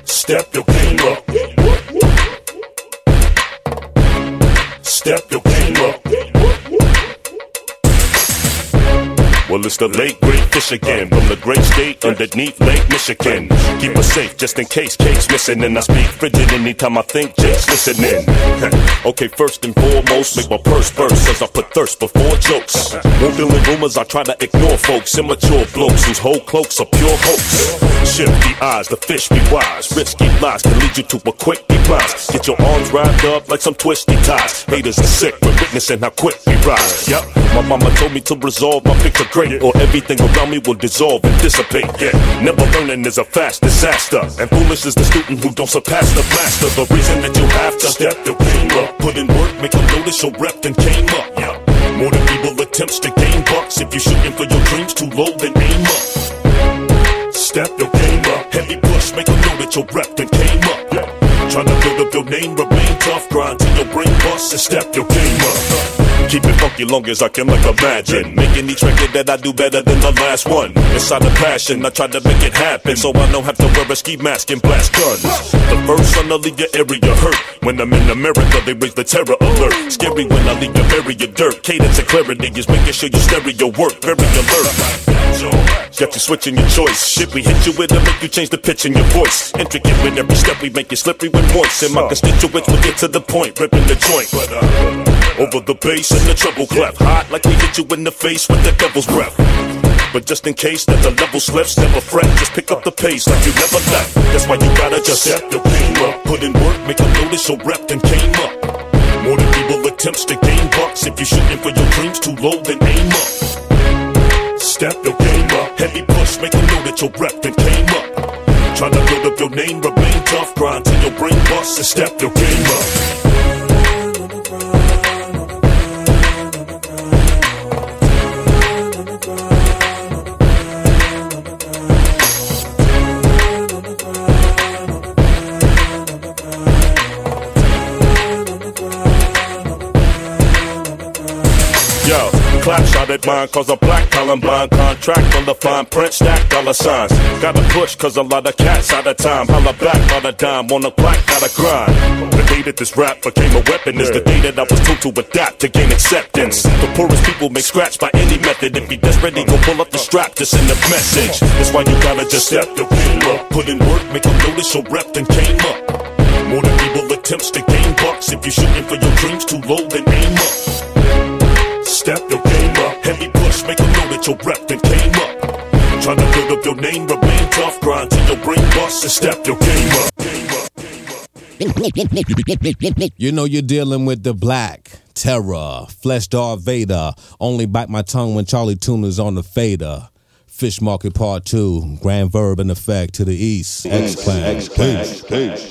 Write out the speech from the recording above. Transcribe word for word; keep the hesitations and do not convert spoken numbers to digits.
Step your game up. Step your game up. Well, it's the late great fish again from the great state underneath Lake Michigan. Keep us safe just in case Kate's missing, and I speak frigid anytime I think Jake's listening. Okay, first and foremost, make my purse burst as I put thirst before jokes. Won't deal in rumors, I try to ignore folks, immature blokes whose whole cloaks are pure hoax. Shift the eyes, the fish be wise. Risky lies can lead you to a quick demise. Get your arms wrapped up like some twisty ties. Haters are sick, we're witnessing how quick we rise. Yup, my mama told me to resolve my picture great, or everything around me will dissolve and dissipate. Yeah, never learning is a fast disaster, and foolish is the student who don't surpass the master. The reason that you have to step your game up, put in work, make them notice your rep then came up. Yeah, more than feeble attempts to gain bucks. If you're shooting for your dreams too low, then aim up. Step your game up, heavy push, make them know that your rep then came up. Yeah, trying to build up your name, remain tough, grind till your brain busts and step your game up. Keep it funky long as I can, like imagine making each record that I do better than the last one. Inside of passion, I try to make it happen, so I don't have to wear a ski mask and blast guns. The first son to leave your area hurt. When I'm in America, they raise the terror alert. Scary when I leave your area dirt. Cadence and clarity is making sure your stereo work. Very alert. Got you switching your choice. Shit we hit you with to make you change the pitch in your voice. Intricate with every step we make you slippery when moist. And my constituents will get to the point, ripping the joint. But uh, over the bass and the treble clef, hot like we hit you in the face with the devil's breath. But just in case that the level slips, never fret, just pick up the pace like you never left. That's why you gotta just step your game up, put in work, make them notice your rep then came up. More than feeble attempts to gain bucks. If you're shooting for your dreams too low, then aim up. Step your game up, heavy push, make them know that your rep then came up. Try to build up your name, remain tough, grind till your brain busts and step your game up. Yo, clap shot at mine, cause a black Columbine contract full of fine print, stack dollar signs. Gotta push, cause a lot of cats out of time. Holla back on a dime, on a black, gotta grind. The day that this rap became a weapon is the day that I was told to adapt to gain acceptance. The poorest people make scratch by any method. If you desperate, go pull up the strap to send a message. That's why you gotta just step your game up, put in work, make them notice your rep then came up. More than feeble attempts to gain bucks. If you're shooting for your dreams too low, then aim up. Step your game up, heavy push, make them know that your rep then came up. Trying to build up your name, remain tough, grind till your brain busts and step your game up. You know you're dealing with the Black Terror, Flesh Darth Vader. Only bite my tongue when Charlie Tuner's on the fader. Fish Market Part two, Grand Verb in effect to the east. X-Clan, peace.